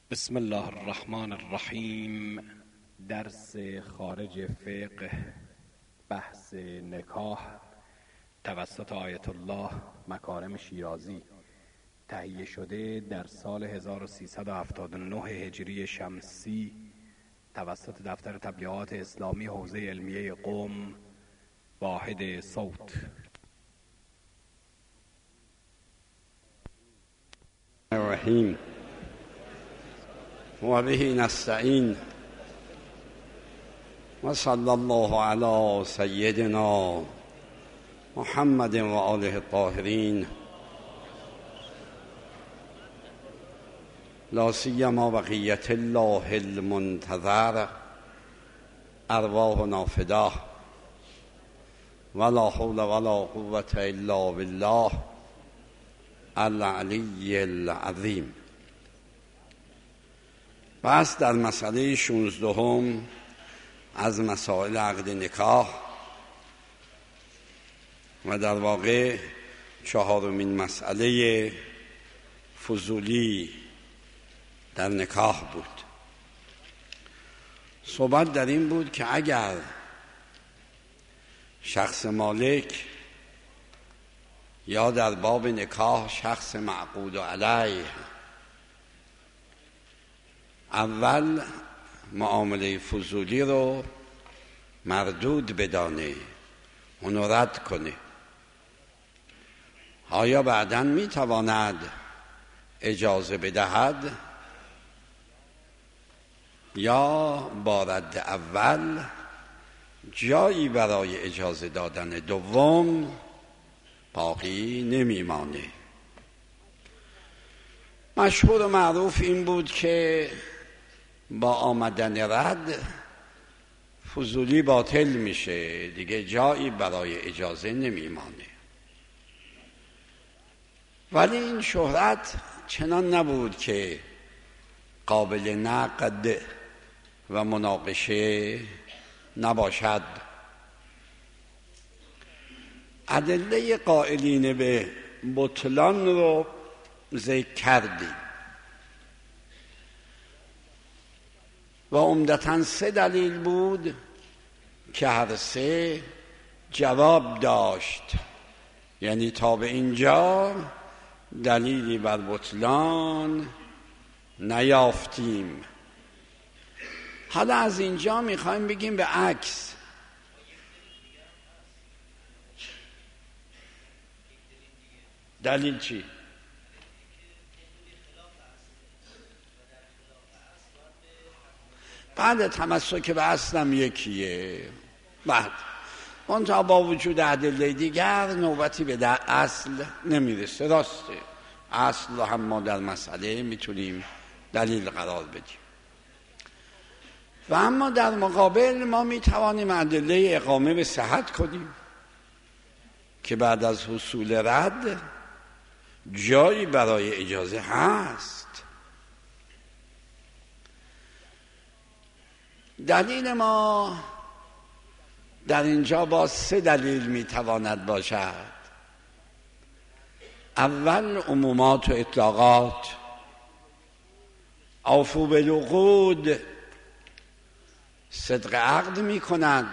بسم الله الرحمن الرحیم. درس خارج فقه، بحث نکاح توسط آیت الله مکارم شیرازی، تهیه شده در سال 1379 هجری شمسی توسط دفتر تبلیغات اسلامی حوزه علمیه قم، واحد صوت. الرحیم و به نستعین و صلی الله علی سیدنا محمد و آله الطاهرین، لا سیما بقیت الله المنتظر، ارواحنا فداه، ولا حول ولا قوة الا بالله العلی العظیم. بس در مسئله 16 از مسائل عقد نکاح و در واقع 4مین مسئله فضولی در نکاح بود. صحبت در این بود که اگر شخص مالک یا در باب نکاح شخص معقود علیه اول معامله فضولی رو مردود بدانه، اونو رد کنه، آیا بعداً میتواند اجازه بدهد یا با رد اول جایی برای اجازه دادن دوم باقی نمیمانه؟ مشهور و معروف این بود که با آمدن رد فضولی باطل میشه، دیگه جایی برای اجازه نمیمانه. ولی این شهرت چنان نبود که قابل نقد و مناقشه نباشد. ادله قائلین به بطلان رو ذکر کردیم و عمدتاً 3 دلیل بود که هر 3 جواب داشت، یعنی تا به اینجا دلیلی بر بطلان نیافتیم. حالا از اینجا میخوایم بگیم به عکس. دلیل چی؟ بعد تمسک به اصلم یکیه. بعد منتها با وجود ادله دیگر نوبتی به اصل نمیرسه. راسته، اصل رو هم ما در مسئله میتونیم دلیل قرار بدیم و اما در مقابل ما میتوانیم ادله اقامه به صحت کنیم که بعد از حصول رد جایی برای اجازه هست. دلیل ما در اینجا با 3 دلیل میتواند باشد. اول عمومات و اطلاقات. اوفوا بالعقود، صدق عقد میکند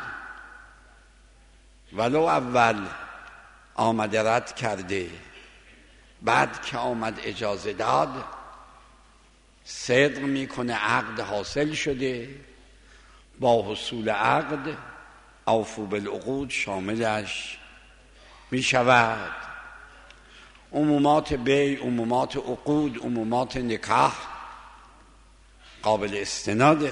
ولو اول آمده رد کرده، بعد که آمد اجازه داد صدق میکنه عقد حاصل شده. با حصول عقد اوفوا بالعقود شاملش میشود. عمومات بیع، عمومات عقود، عمومات نکاح قابل استناده.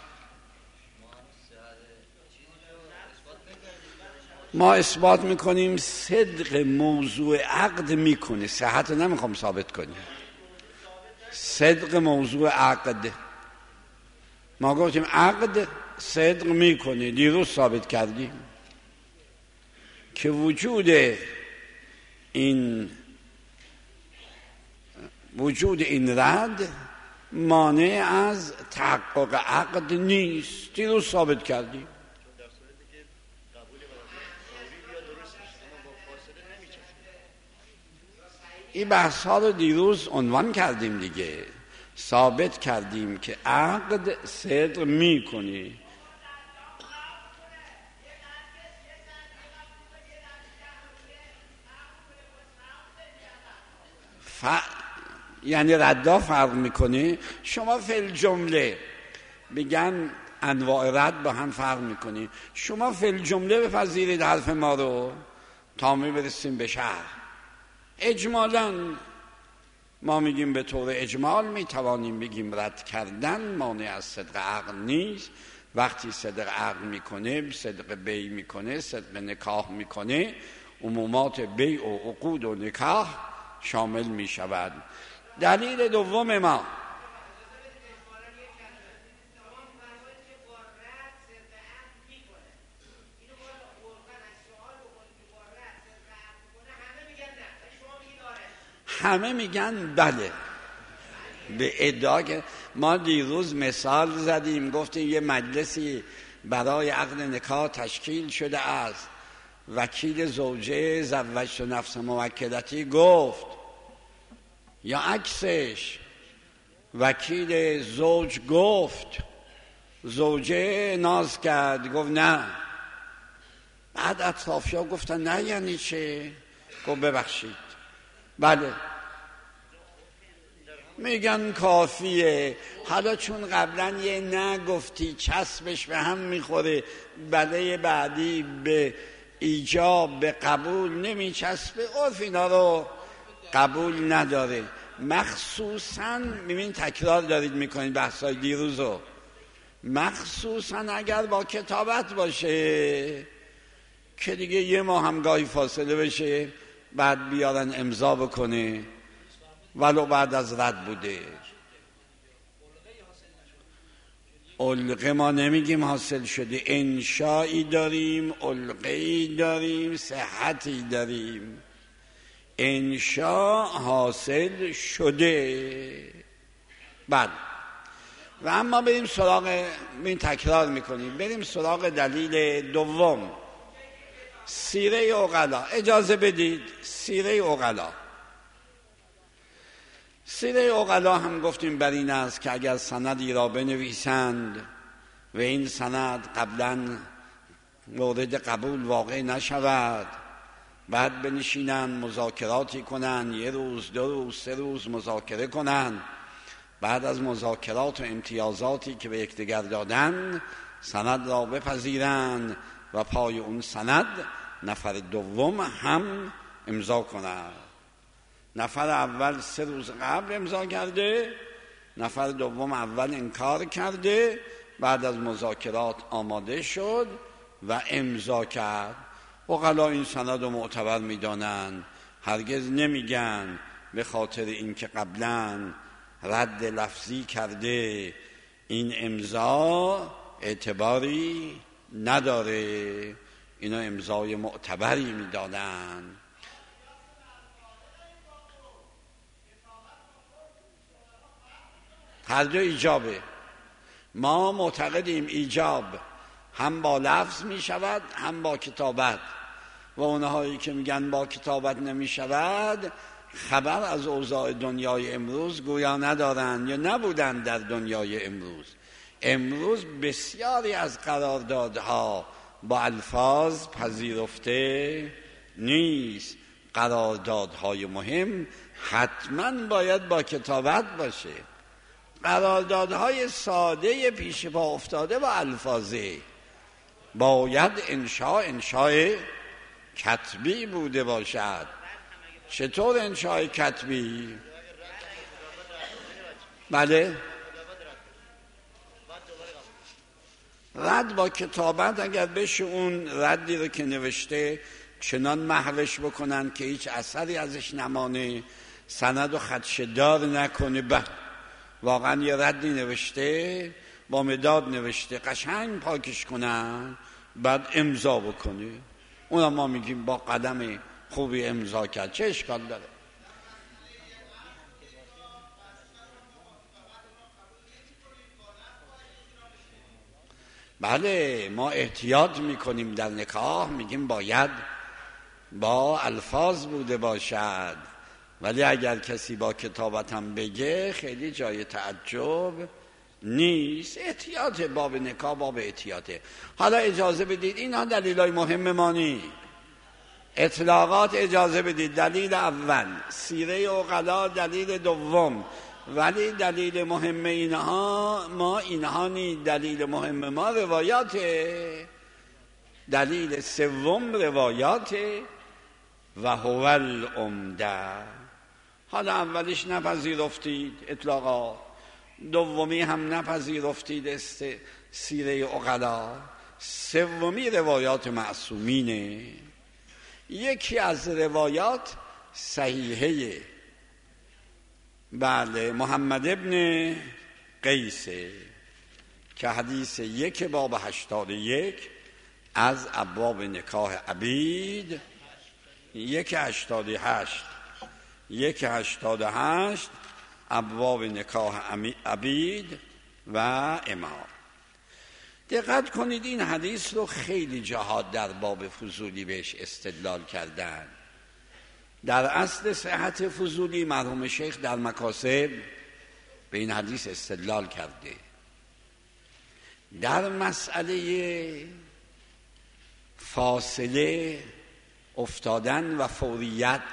ما اثبات میکنیم صدق موضوع عقد میکنه، صحت نمیخوام ثابت کنیم. صدق موضوع عقد، ما گفتیم عقد صدق میکنه. دیروز ثابت کردیم که وجود این رد مانع از تحقق عقد نیست. دیروز ثابت کردیم. این بحث ها رو دیروز عنوان کردیم دیگه. ثابت کردیم که عقد صدق میکنی. یعنی ردا فرق میکنه. شما فی الجمله بگن انواع رد با هم فرق میکنی، شما فی الجمله بپذیرید حرف ما رو تا می برسیم به شرح. اجمالاً ما میگیم به طور اجمال میتوانیم بگیم رد کردن مانع از صدق عقد نیست. وقتی صدق عقد میکنه، صدق بیع میکنه، صدق نکاح میکنه، عمومات بیع و عقود و نکاح شامل میشود. دلیل دوم ما همه میگن بله، به ادعا که ما دیروز مثال زدیم، گفتیم یه مجلسی برای عقد نکاح تشکیل شده است، وکیل زوجه زوجت نفس موکلتی گفت، یا عکسش وکیل زوج گفت، زوجه ناز کرد گفت نه، بعد اطرافی‌ها گفتن نه یعنی چه؟ گفت ببخشید بله. میگن کافیه. حالا چون قبلا یه نه گفتی چسبش به هم میخوره، بله بعدی به ایجاب به قبول نمیچسبه، عرف اینا رو قبول نداره. مخصوصا میبین تکرار دارید میکنید بحثای دیروزو، مخصوصا اگر با کتابت باشه که دیگه یه ماه هم گاهی فاصله بشه، بعد بیارن امضا بکنه ولو بعد از رد بوده. علقه ما نمیگیم حاصل شده، انشایی داریم، علقه‌ای داریم، صحتی داریم. انشا حاصل شده. بعد و اما بریم سراغ، این تکرار میکنیم، بریم سراغ دلیل دوم، سیره عقلا. اجازه بدید سیره عقلا. سیره عقلا هم گفتیم بر این است که اگر سندی را بنویسند و این سند قبلا مورد قبول واقع نشود، بعد بنشینن مذاکراتی کنن، یه روز، 2 روز، 3 روز مذاکره کنن، بعد از مذاکرات و امتیازاتی که به یکدیگر دادن سند را بپذیرند و پای اون سند نفر دوم هم امضا کنند. نفر اول 3 روز قبل امضا کرده، نفر دوم اول انکار کرده، بعد از مذاکرات آماده شد و امضا کرد. عقلا این سند رو معتبر میدانند، هرگز نمیگن به خاطر اینکه قبلا رد لفظی کرده این امضا اعتباری نداره. اینا امضای معتبری میدانند. هر دو ایجابه. ما معتقدیم ایجاب هم با لفظ می شود هم با کتابت، و اونهایی که میگن با کتابت نمی شود خبر از اوضاع دنیای امروز گویا ندارن یا نبودن در دنیای امروز. امروز بسیاری از قراردادها با الفاظ پذیرفته نیست. قراردادهای مهم حتما باید با کتابت باشه. قراردادهای ساده پیش پا افتاده با الفاظه باید انشاء کتبی بوده باشد. چطور انشاء کتبی؟ بله، رد با کتابت اگر بشه اون ردی رو که نوشته چنان محوش بکنن که هیچ اثری ازش نمانه، سند و خدشه‌دار نکنه. واقعا یه ردی نوشته با مداد نوشته، قشنگ پاکش کنن بعد امضا بکنه، اونم ما میگیم با قدم خوبی امضا کرد، چه اشکال داره؟ بله، ما احتیاط میکنیم در نکاح، میگیم باید با الفاظ بوده باشد ولی اگر کسی با کتابتم بگه خیلی جای تعجب نیست. احتیاط باب نکاح باب احتیاطه. حالا اجازه بدید اینها دلیلای مهم ما نیست، اطلاقات اجازه بدید. دلیل اول سیره عقلا، دلیل دوم، ولی دلیل مهم اینها نیست. دلیل مهم ما روایاته، دلیل سوم روایاته و هو العمده. حالا اولیش نپذیرفتید اطلاقات، دومی هم نپذیرفتید سیره عقلا، سومی روایات معصومینه. یکی از روایات صحیحه، بله، محمد ابن قیسه که حدیث 1 باب 81 از ابواب نکاح عبید، 188 ابواب نکاح عبید و امام. دقت کنید این حدیث رو خیلی جهات در باب فضولی بهش استدلال کردن. در اصل صحت فضولی مرحوم شیخ در مکاسب به این حدیث استدلال کرده. در مسئله فاصله افتادن و فوریت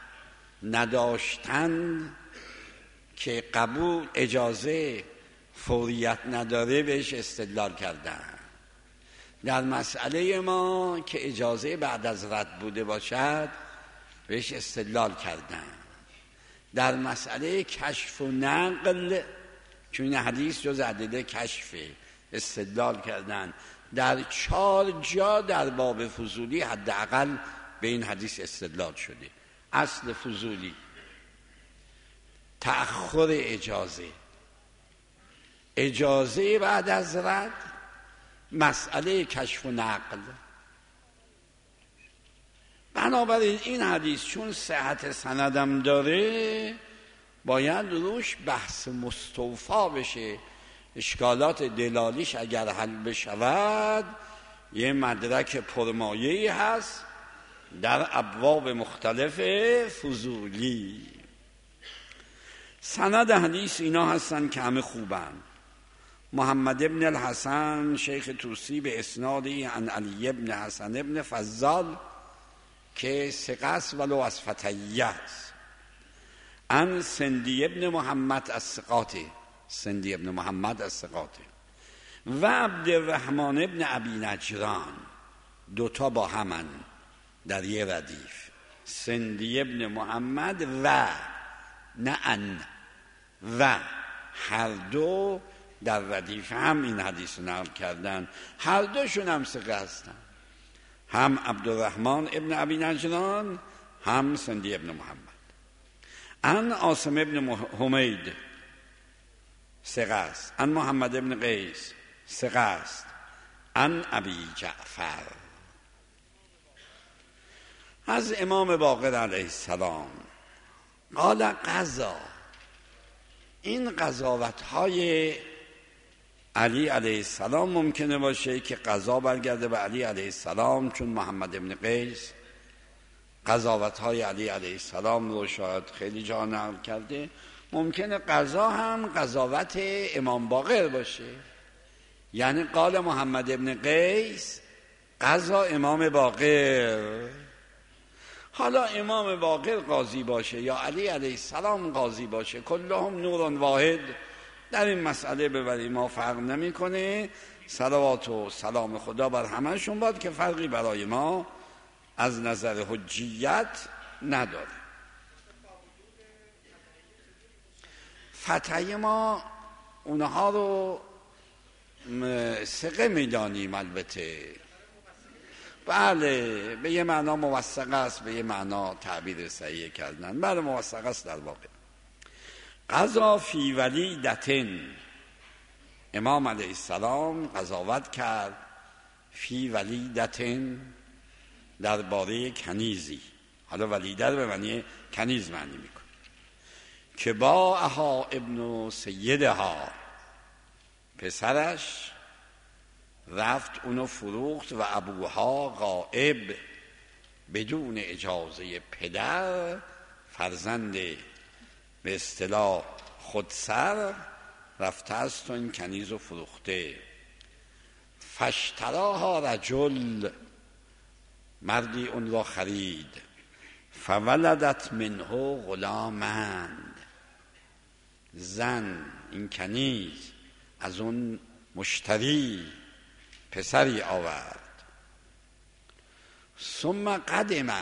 نداشتن که قبول اجازه فوریت نداره بهش استدلال کردن. در مسئله ما که اجازه بعد از رد بوده باشد بهش استدلال کردن. در مسئله کشف و نقل چون این حدیث جز ادله کشف استدلال کردن. در 4 جا در باب فضولی حداقل به این حدیث استدلال شده. اصل فضولی، تأخر اجازه بعد از رد، مسئله کشف و نقل. بنابراین این حدیث چون صحت سندم داره باید روش بحث مستوفا بشه. اشکالات دلالیش اگر حل بشود یه مدرک پرمایه‌ای هست در ابواب مختلف فضولی. سند حدیث اینا هستن که همه خوبن. محمد ابن الحسن شیخ توسی به اسنادی عن علی ابن حسن ابن فضال که ثقه است ولو از فتیه است، عن سندی ابن محمد الثقاتی و عبدالرحمن ابن ابی نجران، 2 با همن در یه ردیف، سندی ابن محمد و نه ان و هر دو در ردیف هم این حدیث رو نقل کردن. هر دوشون هم ثقه هستن، هم عبدالرحمن ابن ابی نجران هم سندی ابن محمد. ان عاصم ابن حمید ثقه است، ان محمد ابن قیس ثقه است، ان ابی جعفر از امام باقر علیه السلام قال قضا. این قضاوت‌های علی علیه السلام ممکنه باشه که قضا برگرده به علی علیه السلام، چون محمد ابن قیس قضاوت‌های علی علیه السلام رو شاید خیلی جا نقل کرده. ممکنه قضا هم قضاوت امام باقر باشه، یعنی قال محمد ابن قیس قضا امام باقر. حالا امام باقر قاضی باشه یا علی علیه السلام قاضی باشه، کلهم نور واحد، در این مسئله ببری ما فرق نمی کنه. صلوات و سلام خدا بر همهشون باد که فرقی برای ما از نظر حجیت نداره. فتحی ما اونها رو ثقه میدانیم، البته بله به یه معنا موثقه است، به یه معنا تعبیر صحیح کردن. بله موثقه است. در واقع قضا فی ولیدتن، امام علیه السلام قضاوت کرد فی ولیدتن درباره کنیزی. حالا ولیده رو به معنی کنیز معنی میکنه که با اها ابن سیدها، پسرش رفت اونو فروخت و ابوها غائب بدون اجازه پدر، فرزند به اصطلاح خودسر رفته است و این کنیز رو فروخته. فاشتراها رجل، مردی اون را خرید. فولدت منه غلامند، زن این کنیز از اون مشتری پسری آورد. ثم قدم،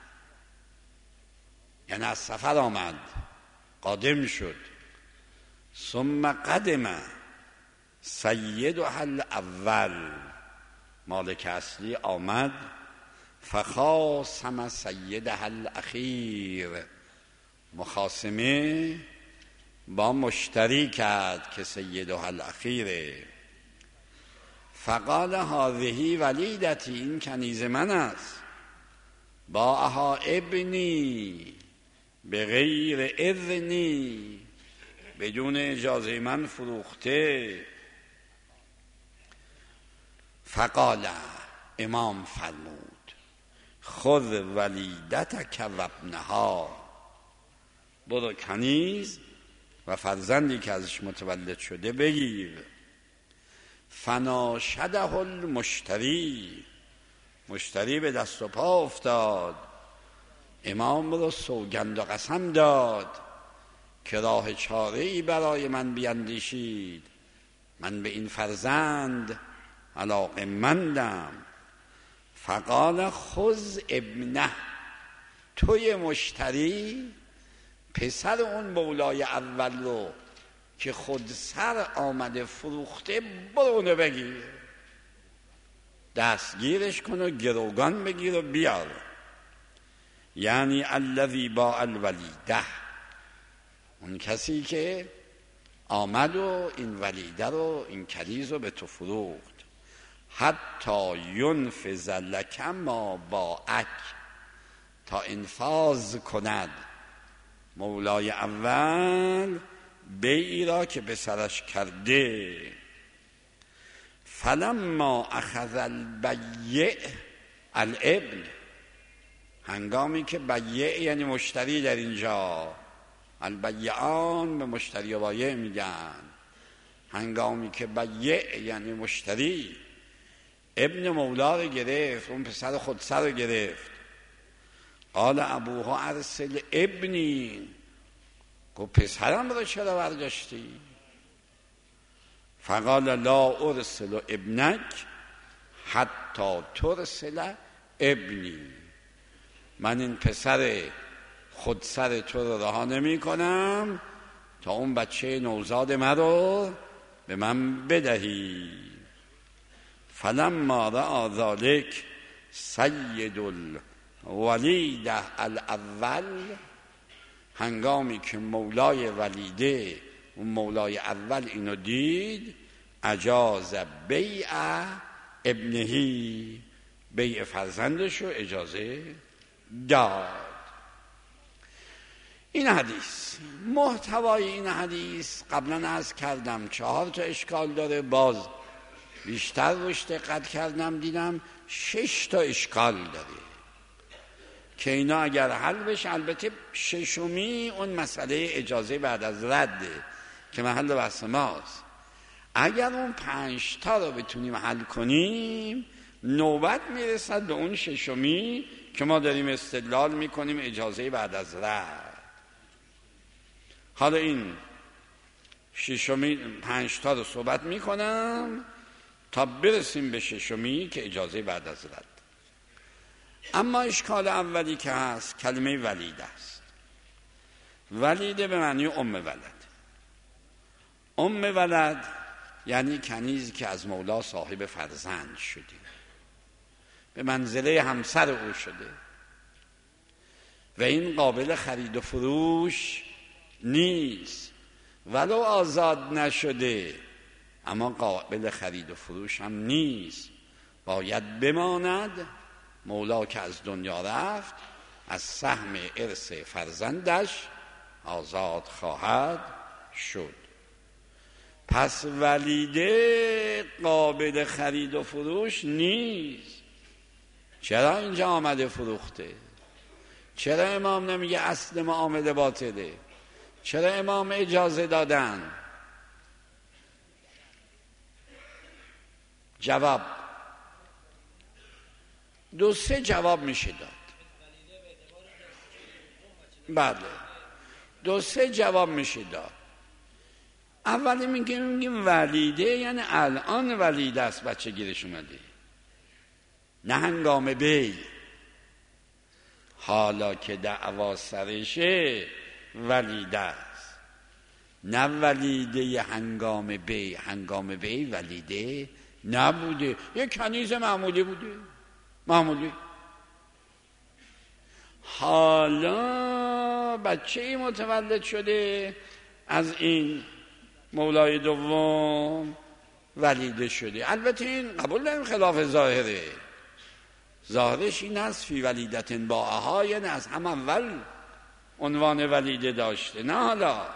یعنی از سفر آمد، قادم شد. ثم قدم سیدها الاول، مالک اصلی آمد. فخاصم سیدها الاخیر، مخاصمه با مشتری کرد که سیدها الاخیره. فقال هذه ولیدتی، این کنیز من است. باعها ابنی بغیر اذنی، بدون اجازه من فروخته. فقال، امام فرمود خذ ولیدتک و ابنها، برو کنیز و فرزندی که ازش متولد شده بگیر. فناشده المشتری، مشتری به دست و پا افتاد. امام رو سوگند و قسم داد که راه چاره‌ای برای من بیندیشید، من به این فرزند علاقه‌مندم. فقال خذ ابنه، توی مشتری پسر اون مولای اول رو که خود سر آمده فروخته، برو اونو بگیر، دستگیرش کن و گروگان بگیر و بیار. یعنی الذی باع الولیده، اون کسی که آمد و این ولیده رو، این کنیز رو به تو فروخت. حتی ینفذ لک ما باعک، تا انفاذ کند مولای اول بیعی را که به سرش کرده. فلما اخذ البیع الابن، هنگامی که بیع یعنی مشتری در اینجا، البیعان به مشتری و بایع میگن، هنگامی که بیع یعنی مشتری ابن مولا رو گرفت، اون پسر خودسر رو گرفت. قال ابوها ارسل ابنی، گفت پسرم رو چرا برداشتی؟ فقال لا ارسل ابنک حتی ترسل ابنی، من این پسر خودسر تو رو رها نمی کنم تا اون بچه نوزاد من رو به من بدهی. فلما رأى ذلك سید الولیده الاول، هنگامی که مولای ولیده اون مولای اول اینو دید، اجاز بیع ابنهی، بیع فرزندش رو اجازه داد. این حدیث، محتوای این حدیث قبلا عرض کردم 4 تا اشکال داره، باز بیشتر روش دقت کردم دیدم 6 تا اشکال داره که اینا اگر حل بشه، البته ششمی اون مسئله اجازه بعد از رده که محل بحث ماست. اگر اون 5 تا رو بتونیم حل کنیم، نوبت میرسد به اون ششمی که ما داریم استدلال میکنیم اجازه بعد از رد. حالا این ششمی 5 تا رو صحبت میکنم تا برسیم به ششمی که اجازه بعد از رد. اما اشکال اولی که هست کلمه ولیده است. ولیده به معنی ام ولد. ام ولد یعنی کنیزی که از مولا صاحب فرزند شده، به منزله همسر او شده و این قابل خرید و فروش نیست، ولو آزاد نشده اما قابل خرید و فروش هم نیست، باید بماند. مولا که از دنیا رفت، از سهم ارث فرزندش آزاد خواهد شد. پس ولیده قابل خرید و فروش نیست. چرا اینجا آمده فروخته؟ چرا امام نمیگه اصل معامله باطله؟ چرا امام اجازه دادن؟ جواب 2-3 جواب میشه داد. بله 2-3 جواب میشه داد. اولی میگیم ولیده یعنی الان ولیده است، بچه گیرش اومده، نه هنگام بی. حالا که دعوا سرشه ولیده است، نه ولیده هنگام بی. هنگام بی ولیده نبوده، یک کنیز معمولی بوده، معمولی. حالا بچه ای متولد شده از این مولای دوم، ولیده شده. البته این قبول داریم خلاف ظاهره. ظاهرش این است فی ولیدت باعها، یعنی از هم اول عنوان ولیده داشته، نه حالا.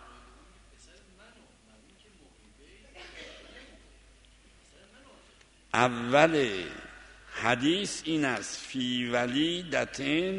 اول حدیث این است فی ولیدت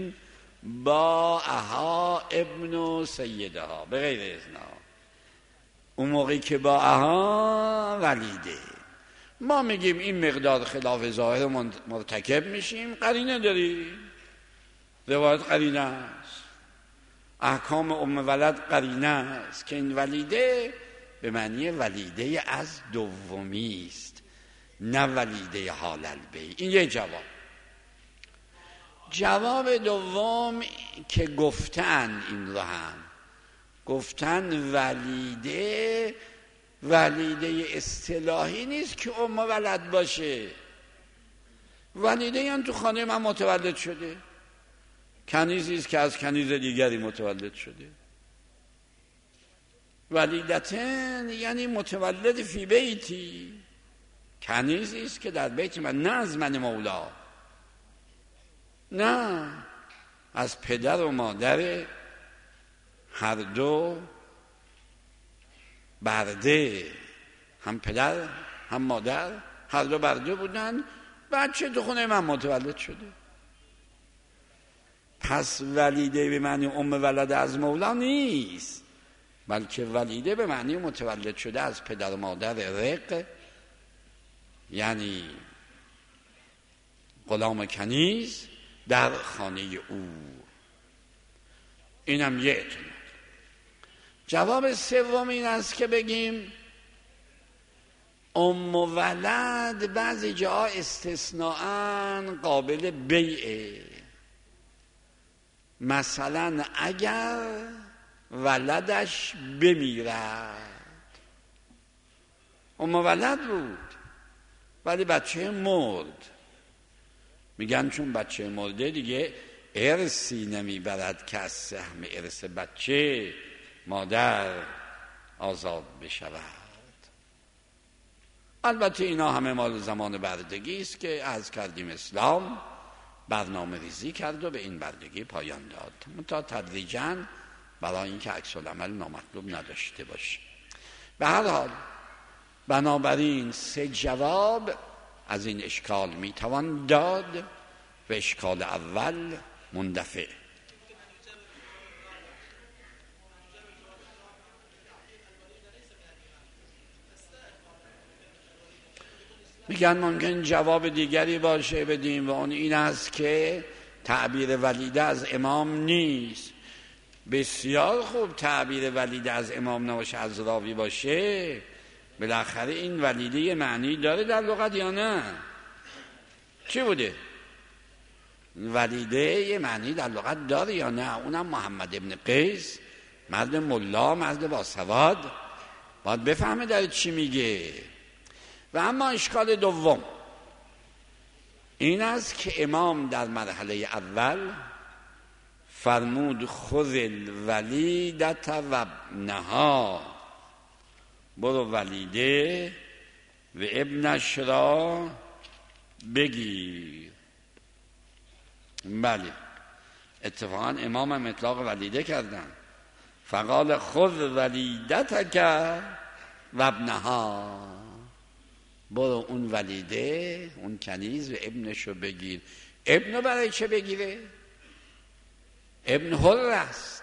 باعها ابن سیدها به غیر اذنها. اون موقعی که باعها ولیده، ما میگیم این مقدار خلاف ظاهر مرتکب میشیم. قرینه داری، روایت قرینه است، احکام ام ولد قرینه است که این ولیده به معنی ولیده از دومی است، نه ولیده حال البی. این یه جواب. جواب دوم که گفتن، این رو هم گفتن ولیده اصطلاحی نیست که ام ولد باشه. ولیده یعنی تو خانه من متولد شده، کنیزی است که از کنیز دیگری متولد شده. ولیدتن یعنی متولد فی بیتی، کنیزی است که در بیت من، نه از من مولا، نه از پدر و مادر هر دو برده، هم پدر هم مادر هر دو برده بودن، بچه تو خونه من متولد شده. پس ولیده به معنی ام ولد از مولا نیست، بلکه ولیده به معنی متولد شده از پدر و مادر رق، یعنی غلام کنیز در خانه او. اینم یه احتمال. جواب سوم این است که بگیم ام ولد بعضی جاها استثناءً قابل بیعه. مثلا اگر ولدش بمیرد، ام ولد بود ولی بچه مرد، میگن چون بچه مرده دیگه ارثی نمیبرد که از سهم ارث بچه مادر آزاد بشود. البته اینا همه مال زمان بردگی است که عرض کردیم اسلام برنامه ریزی کرد و به این بردگی پایان داد، تا تدریجاً برای اینکه عکس العمل نامطلوب نداشته باشه. به هر حال بنابراین 3 جواب از این اشکال میتوان داد و اشکال اول مندفع. میگن ممکن جواب دیگری باشه بدیم و اون این است که تعبیر ولیده از امام نیست. بسیار خوب، تعبیر ولیده از امام نباشه، از راوی باشه، بالاخره این ولیده یه معنی داره در لغت یا نه؟ چی بوده؟ ولیده یه معنی در لغت داره یا نه؟ اونم محمد ابن قیس، مرد ملا، مرد باسواد، باید بفهمه داره چی میگه. و اما اشکال دوم این است که امام در مرحله اول فرمود خذ الولیدة و ابنها، برو ولیده و ابنش را بگیر. بله، اتفاقا امام هم اطلاق ولیده کردن، فقال خذ ولیدتک و ابنها، برو اون ولیده، اون کنیز و ابنشو بگیر. ابنو برای چه بگیره؟ ابن حر است.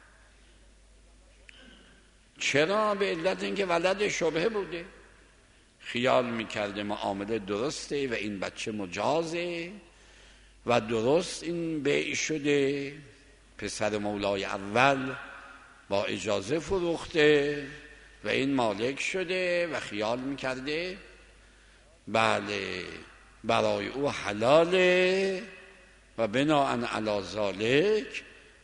چرا؟ به علت اینکه ولد شبهه بوده، خیال میکرده معامله درسته و این بچه مجازه و درست این بیع شده، پسر مولای اول با اجازه فروخته و این مالک شده و خیال میکرده بله برای او حلاله و بناءً علی ذالک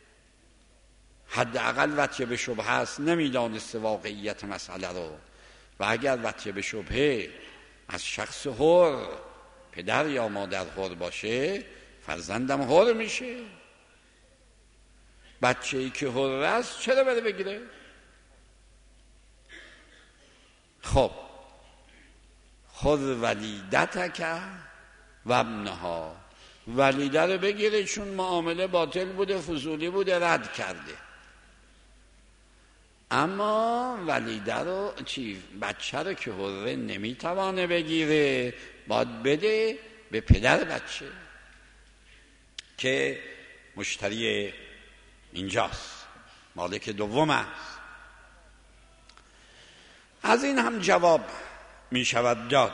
حداقل وطیه به شبهه است، نمیدانسته واقعیت مسئله رو و اگر وطیه به شبهه از شخص حر، پدر یا مادر حر باشه، فرزندم حر میشه. بچه‌ای که حر است چرا بره بگیره؟ خب خود ولیدتک و ابنها، ولیده رو بگیره چون معامله باطل بوده، فضولی بوده، رد کرده. اما ولیده رو بچه رو که حره نمیتوانه بگیره، باید بده به پدر بچه که مشتری اینجاست، مالک دوم است. از این هم جواب می شود داد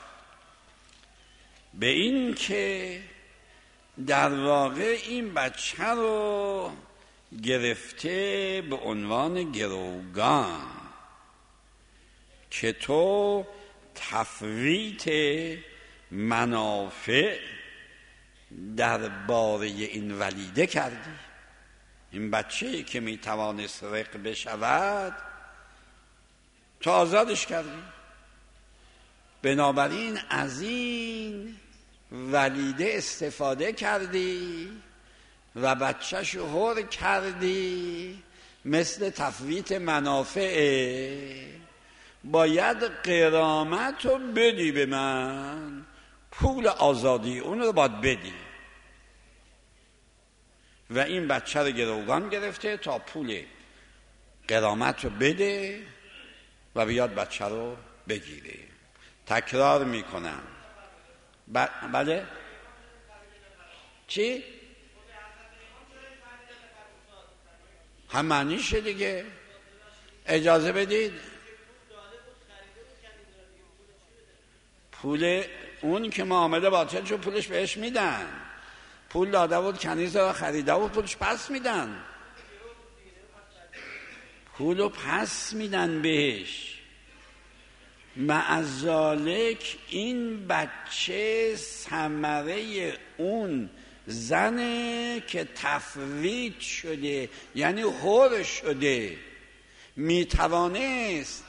به این که در واقع این بچه رو گرفته به عنوان گروگان که تو تفویت منافع در باره این ولیده کردی. این بچه‌ای که میتوانست رق بشود تو آزادش کردی، بنابراین از این ولیده استفاده کردی و بچه‌ش حر کردی. مثل تفویت منافعه، باید غرامت رو بدی به من، پول آزادی اون رو باید بدی. و این بچه رو گروگان گرفته تا پول غرامت رو بده و بیاد بچه رو بگیره. تکرار میکنم. بله؟ چی؟ هم معنیشه دیگه. اجازه بدید. پول اون که معامله باطل شد پولش بهش میدن. پول داده بود کنیز رو خریده بود، پولش پس میدن. پولو پس میدن بهش. معذالک این بچه ثمره اون زنه که تفویت شده، یعنی حر شده. میتوانست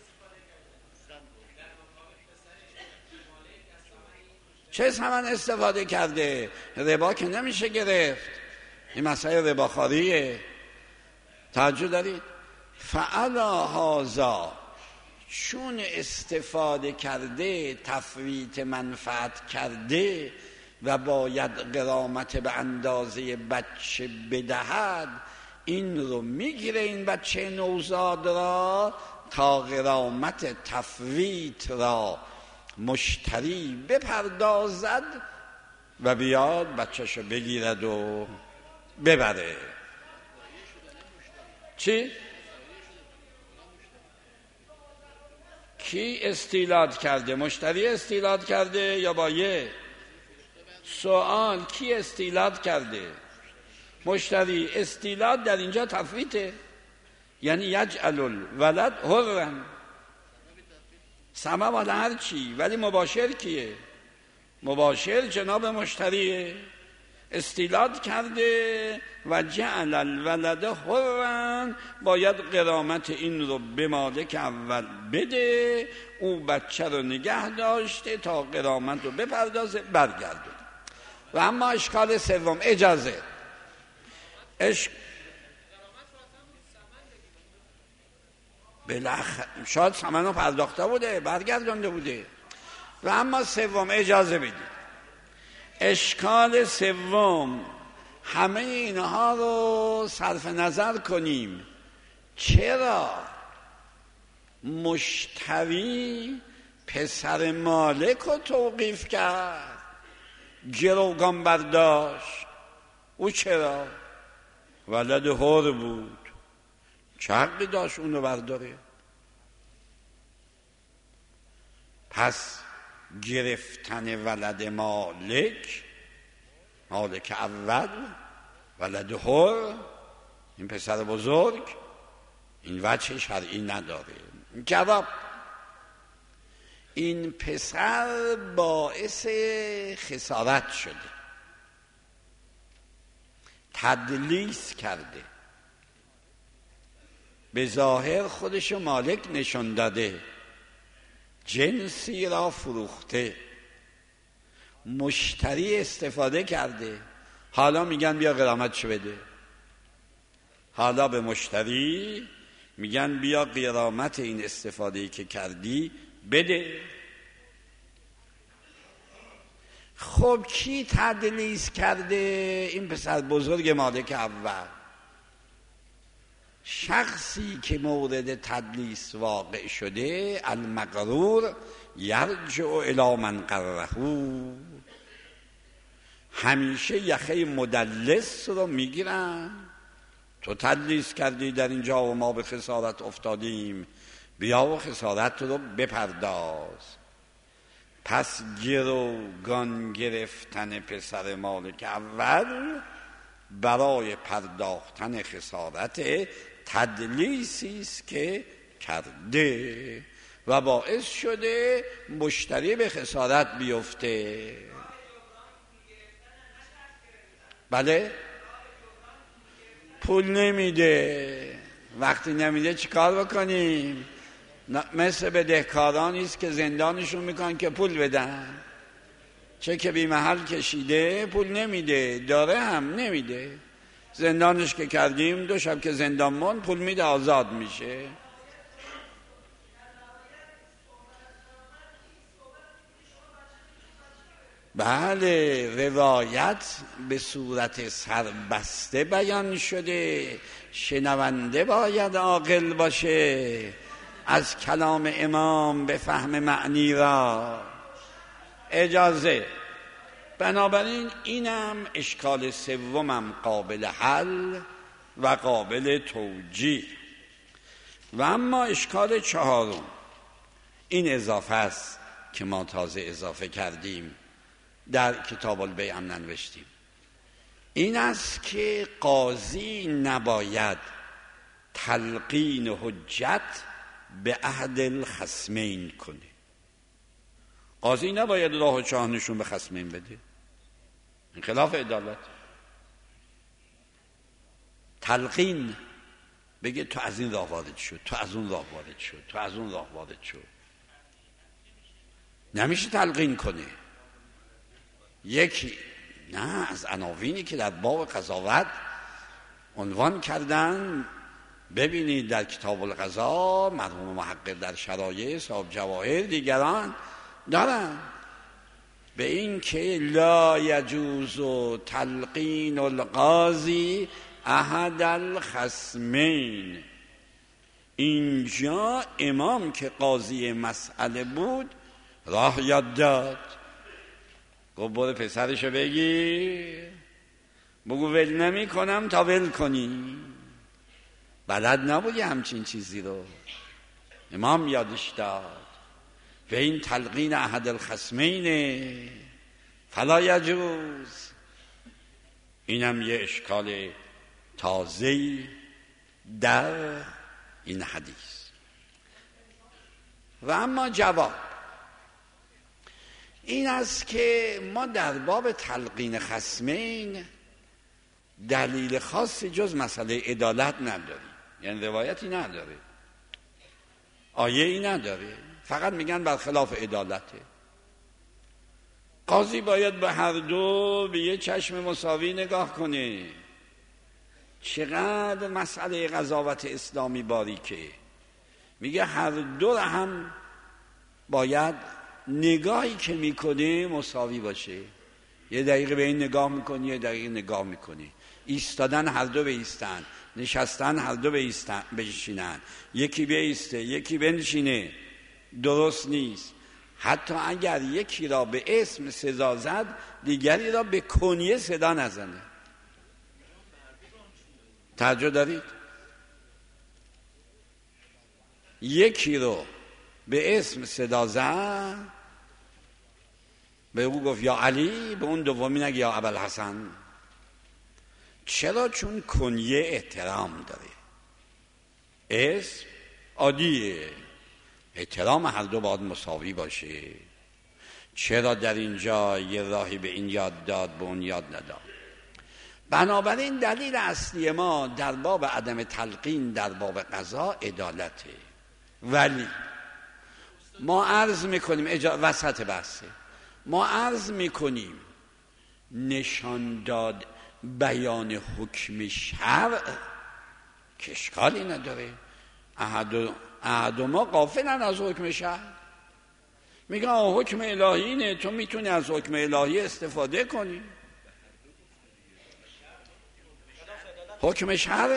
چه ثمن استفاده کرده؟ ربا که نمیشه گرفت، این مسئله رباخواریه. توجه دارید؟ فعلا هازا، چون استفاده کرده، تفویت منفعت کرده و باید غرامت به اندازه بچه بدهد، این رو میگیره این بچه نوزاد را تا غرامت تفویت را مشتری بپردازد و بیاد بچه‌شو بگیرد و ببره. چی؟ کی استیلاد کرده؟ مشتری استیلاد کرده یا بایع؟ سوال کی استیلاد کرده؟ مشتری. استیلاد در اینجا تفویته، یعنی یجعل الولد حرا، سمه والا هر چی، ولی مباشر کیه؟ مباشر جناب مشتریه. استیلاد کرده و جعل الولد حرا، باید غرامت این رو به مالک اول بده، او بچه رو نگه داشته تا غرامت رو بپردازه برگرده. و اما اشکال سوم، اجازه شاید ثمن رو پرداخته بوده، برگردانده بوده. و اما سوم، اجازه بدید، اشکال سوم، همه اینها رو صرف نظر کنیم. چرا مشتری پسر مالک رو توقیف کرد، گروگان برداشت؟ او چرا؟ ولد حر بود، چه حقی داشت اونو برداره؟ پس گرفتن ولد مالک اول، ولد حر، این پسر بزرگ، این وجه شرعی نداره. جواب: این پسر باعث خسارت شده، تدلیس کرده، به ظاهر خودشو مالک نشون داده، جنسی را فروخته، مشتری استفاده کرده، حالا میگن بیا غرامتشو بده. حالا به مشتری میگن بیا غرامت این استفاده‌ای که کردی بده. خب کی تدلیس کرده؟ این پسر بزرگ مالک اول. شخصی که مورد تدلیس واقع شده، المغرور یرجع الی من قره، همیشه یخه مدلس رو میگیرن. تو تدلیس کردی در اینجا و ما به خسارت افتادیم، بیا و خسارت رو بپرداز. پس گروگان گرفتن پسر مالک اول برای پرداختن خسارت تدلیسی است که کرده و باعث شده مشتری به خسارت بیفته. بله؟ پول نمیده. وقتی نمیده چی کار بکنیم؟ مثل بدهکارانی است که زندانشون میکنن که پول بدن، چه که بی محل کشیده پول نمیده، داره هم نمیده، زندانش که کردیم 2 شب که زندان موند پول میده، آزاد میشه. بله، روایت به صورت سربسته بیان شده، شنونده باید عاقل باشه، از کلام امام به فهم معنی را. اجازه. بنابراین اینم اشکال سومم قابل حل و قابل توجیه. و اما اشکال 4 این اضافه است که ما تازه اضافه کردیم، در کتاب البیع هم ننوشتیم. این است که قاضی نباید تلقین حجت به احد الخصمین کنه. قاضی نباید راه و چاه نشون به خصمین بده، این خلاف عدالت. تلقین بگه تو از این راه وارد شد، تو از اون راه وارد شد، تو از اون راه وارد شد. نمیشه تلقین کنه. یکی نه از عناوینی که در باب قضاوت عنوان کردن، ببینید در کتاب القضا مرحوم محقق در شرایع صاحب جواهر دیگران دارن به این که لا یجوز تلقین القاضی احد الخصمین. اینجا امام که قاضی مسئله بود راه یاد داد، گفت برو پسرشو بگیر، بگو ول نمی کنم تا ول کنی. بلد نبودی همچین چیزی رو، امام یادش داد. و این تلقین احد الخصمین فلا یجوز. اینم یه اشکال تازه‌ای در این حدیث. و اما جواب این است که ما در باب تلقین خصمین دلیل خاصی جز مسئله عدالت نداریم، یعنی روایتی نداره، آیه‌ای نداره، فقط میگن برخلاف عدالته. قاضی باید به هر دو به یه چشم مساوی نگاه کنه. چقدر مسئله قضاوت اسلامی باریکه، میگه هر دو را هم باید نگاهی که میکنه مساوی باشه. یه دقیقه به این نگاه میکنی، یه دقیقه نگاه میکنی. ایستادن هر دو بایستن، نشستن هر دو بشینن، یکی بایسته یکی بنشینه، درست نیست. حتی اگر یکی را به اسم سزا زد، دیگری را به کنیه صدا نزنه. توجه دارید؟ یکی رو به اسم صدا زد، به او گفت یا علی، به اون دومی نگه یا ابوالحسن. چرا؟ چون کنیه احترام داره، اسم عادیه، احترام هر دو باید مساوی باشه. چرا در اینجا یه راهی به این یاد داد به اون یاد نداد؟ بنابراین دلیل اصلی ما در باب عدم تلقین در باب قضا عدالته. ولی ما عرض میکنیم وسط بحثه، ما عرض میکنیم نشان داد بیان حکم شرع که اشکالی نداره. احد ما غافلن از حکم شرع، میگن حکم الهی اینه، تو میتونی از حکم الهی استفاده کنی. حکم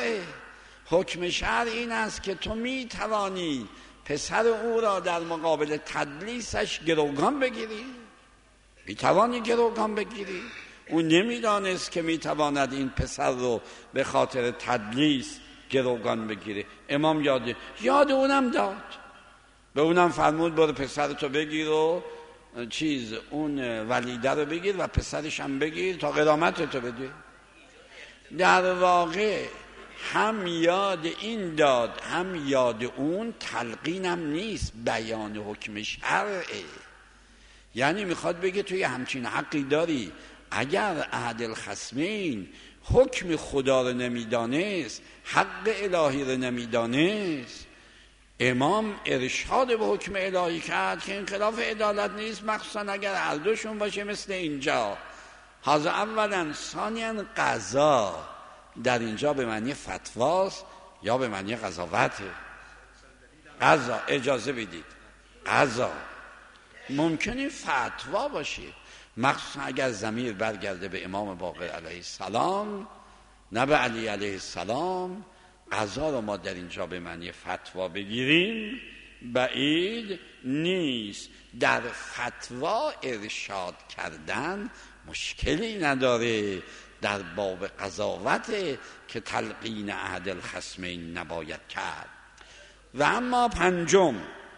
شرع این است که تو میتوانی پسر او را در مقابل تدلیسش گروگان بگیری، میتوانی گروگان بگیری. او نمیدانست که میتواند این پسر رو به خاطر تدلیس گروگان بگیره. امام یاد اونم داد، به اونم فرمود برو پسرتو بگیر و اون ولیده رو بگیر و پسرش هم بگیر تا قرامتتو بده. در واقع هم یاد این داد هم یاد اون، تلقینم نیست، بیان حکم شرعه. یعنی میخواد بگه توی همچین حقی داری. اگر احد الخصمین حکم خدا رو نمیدانست، حق الهی رو نمیدانست، امام ارشاد به حکم الهی کرد که این خلاف عدالت نیست، مخصوصا اگر هر دوشون باشه مثل اینجا. هذا اولا. ثانیا قضا در اینجا به معنی فتواست یا به معنی قضاوته. قضا اجازه بدید، قضا ممکنه فتوا باشه، مخصوصا اگر ضمیر برگرده به امام باقر علیه السلام نه به علی علیه السلام. قضا رو ما در اینجا به معنی فتوا بگیریم بعید نیست. در فتوا ارشاد کردن مشکلی نداره، در باب قضاوت که تلقین احد الخصمین نباید کرد. و اما پنجم،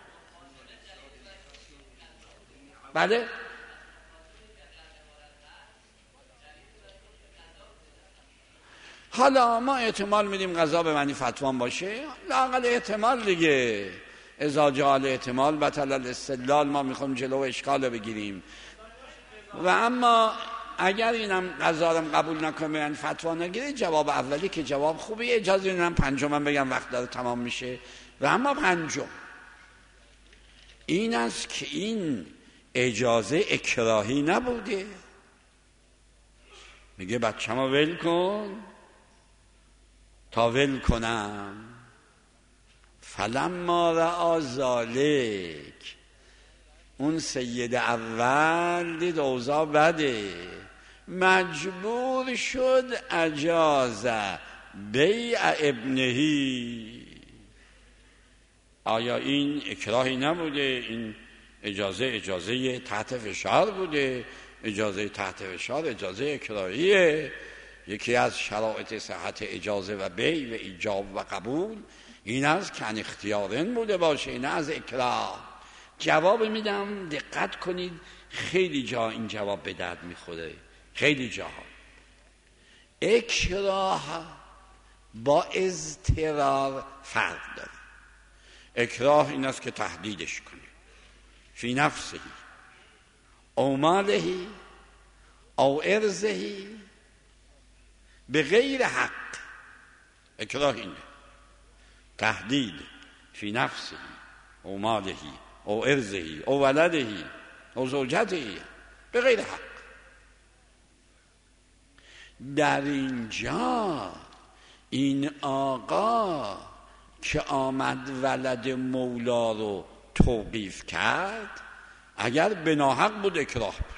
بله حالا ما احتمال میدیم قضا به معنی فتوان باشه، لااقل احتمال دیگه. اذا جاء الاحتمال بطل الاستدلال، ما میخوایم جلو اشکال بگیریم. و اما اگر اینم قضا رو قبول نکنه یعنی فتوا نگیره، جواب اولی که جواب خوبیه. اجازه اینم پنجمم بگم وقت داره تمام میشه. و اما پنجم این است که این اجازه اکراهی نبوده. میگه بچه‌مو ول کن تا ول کنم. فلما رأى ذلک، اون سید اول دید اوضاع بده، مجبور شد اجاز بیع ابنهی. آیا این اکراهی نبوده؟ این اجازه تحت فشار بوده. اجازه تحت فشار اجازه اکراهیه. یکی از شرایط صحت اجازه و بیع و ایجاب و قبول این است که ان اختیارن بوده باشه، نه از اکراه. جواب میدم، دقت کنید، خیلی جا این جواب به درد میخوره. خیلی جا اکراه با اضطرار فرق داره. اکراه این است که تهدیدش کنی فی نفسه او ماله او ارزه به غیر حق. اکراه اینه، تهدید فی نفسه او ماله او ارزه او ولده او زوجته به غیر حق. در اینجا این آقا که آمد ولد مولا رو توقیف کرد، اگر به ناحق بود اکراه بود.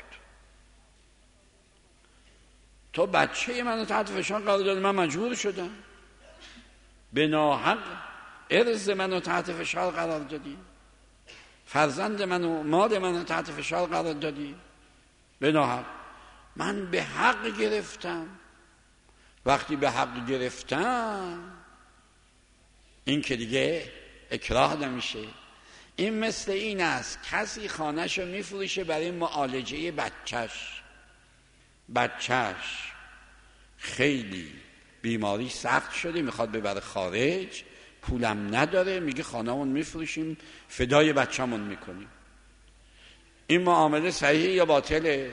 تو بچه منو تحت فشار قرار دادی، من مجبور شدم. به ناحق ارز منو تحت فشار قرار دادی، فرزند منو مال منو تحت فشار قرار دادی به ناحق. من به حق گرفتم، وقتی به حق گرفتن این که دیگه اکراه نمیشه. این مثل این است کسی خانه‌شو میفروشه برای معالجه بچهش خیلی بیماری سخت شده، میخواد ببره خارج، پولم نداره، میگه خانه‌مون میفروشیم فدای بچه‌مون میکنیم. این معامله صحیحه یا باطله؟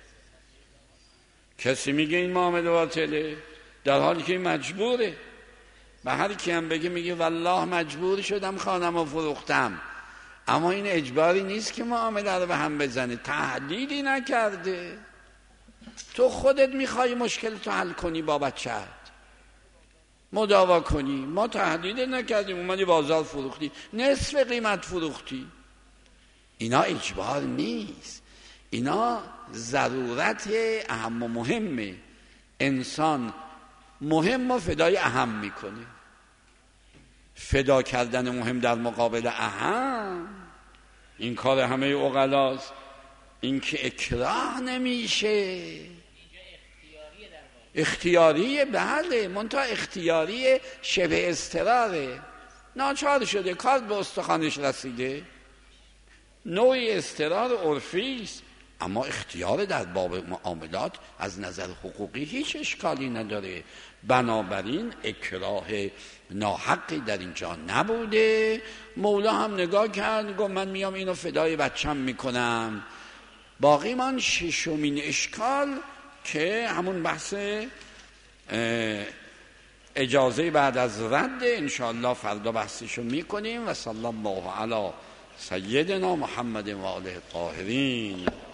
کسی میگه این معامله باطله، در حالی که مجبوره. به هر کی هم بگه میگه والله مجبور شدم خانه‌مو فروختم. اما این اجباری نیست که معامله رو به هم بزنه، تهدیدی نکرده. تو خودت میخوای مشکل تو حل کنی، با بچه‌ت مداوا کنی، ما تهدید نکردیم، اومدی بازار فروختی، نصف قیمت فروختی. اینا اجبار نیست، اینا ضرورت اهم و مهمه. انسان مهم و فدای اهم میکنه. فدا کردن مهم در مقابل اهم این کار همه عقلاست. این که اکراه نمیشه، اختیاریه، بله، منتها اختیاری شبه اضطراره. ناچار شده، کار به استخوانش رسیده، نوعی اضطرار عرفی است. اما اختیار در باب معاملات از نظر حقوقی هیچ اشکالی نداره. بنابراین اکراه ناحقی در اینجا نبوده. مولا هم نگاه کرد، گفت من میام اینو فدای بچم میکنم. باقی من ششمین اشکال که همون بحث اجازه بعد از رد، انشاءالله فردا بحثشو میکنیم. و صلی الله علی سیدنا محمد و آله الطاهرین.